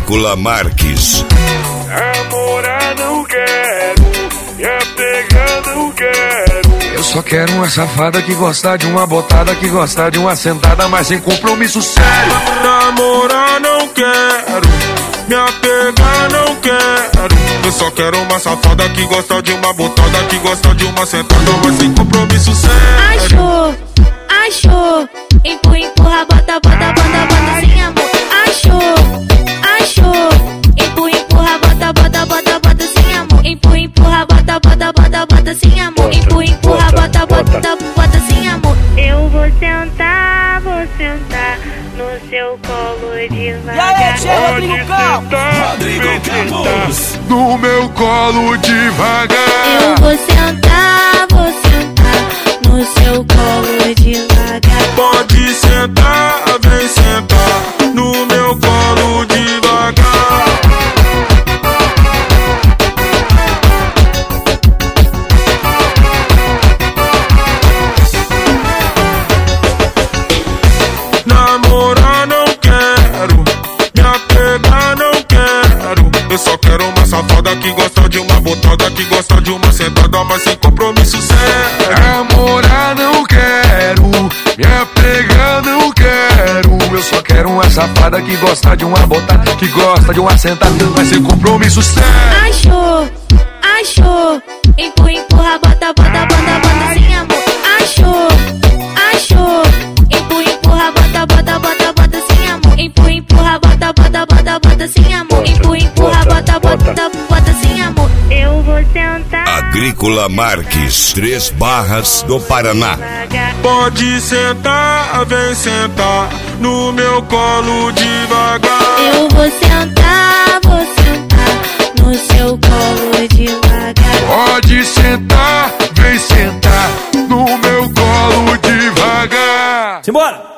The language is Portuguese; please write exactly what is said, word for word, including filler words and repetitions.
Agrícola Marques. Namorar não quero, me apegar não quero. Eu só quero uma safada que gosta de uma botada, que gosta de uma sentada, mas sem compromisso sério. Namorar não quero, me apegar não quero. Eu só quero uma safada que gosta de uma botada, que gosta de uma sentada, mas sem compromisso sério. Achou, achou, empurra, empurra, bota, bota, bota, bota sem amor. Achou, achou, empurra, empurra, bota, bota, bota, bota sem amor. Empurra, empurra, bota, bota, bota, bota sem amor. Empurra, empurra, bota, bota, bota sem amor. Eu vou sentar, vou sentar no seu colo devagar. E aí, tia, Rodrigo Campos? Rodrigo Campos. No meu colo devagar. Eu vou sentar, vou sentar no seu colo devagar. Pode sentar, vem sentar no meu colo devagar. Namorar não quero, me apegar não quero. Eu só quero uma safada que gosta de uma botada, que gosta de uma sentada, mas sem compromisso sério. Namorar não quero, me apegar não quero. Eu só quero uma safada que gosta de uma botada, que gosta de uma sentada, mas sem compromisso sério. Achou, achou, empurra, empurra, bota, bota, bota, bota sem amor. Achou, achou, empurra, empurra, bota, bota, bota, bota sem amor. Empurra, empurra, bota, bota, bota, bota sem amor. Empurra, empurra, bota, bota, bota sem amor. Eu vou sentar. Agrícola Marques, Três Barras do Paraná. Pode sentar, vem sentar no meu colo devagar. Eu vou sentar, vou sentar no seu colo devagar. Pode sentar, vem sentar no meu colo devagar. Simbora!